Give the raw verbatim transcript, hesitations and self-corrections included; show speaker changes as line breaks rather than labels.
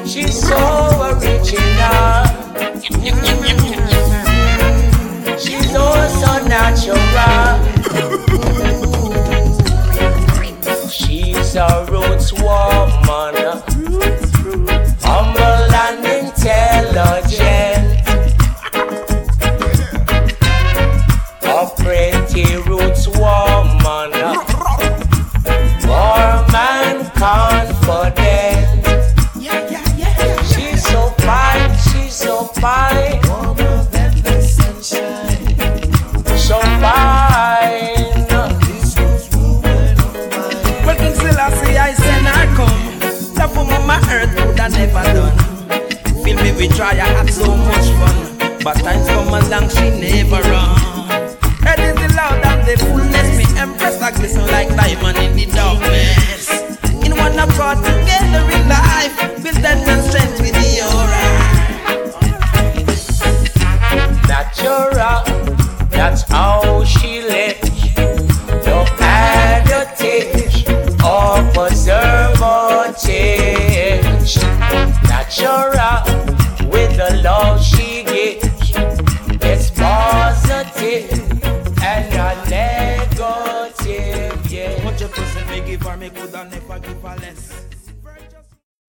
She's so original. She's also natural. She's a roots woman, humble and intelligent. A pretty roots woman, warm and confident. She's so fine, she's so fine, so fine.
Well, King Selassie, I send her come. Love for mama earth would have never done. Feel me, we try, I had so much fun. But times come along, she never run. Head is the loud and the fullness. Me empress like glisten like diamond in the darkness. In one accord together in life, build that and strength with the aura.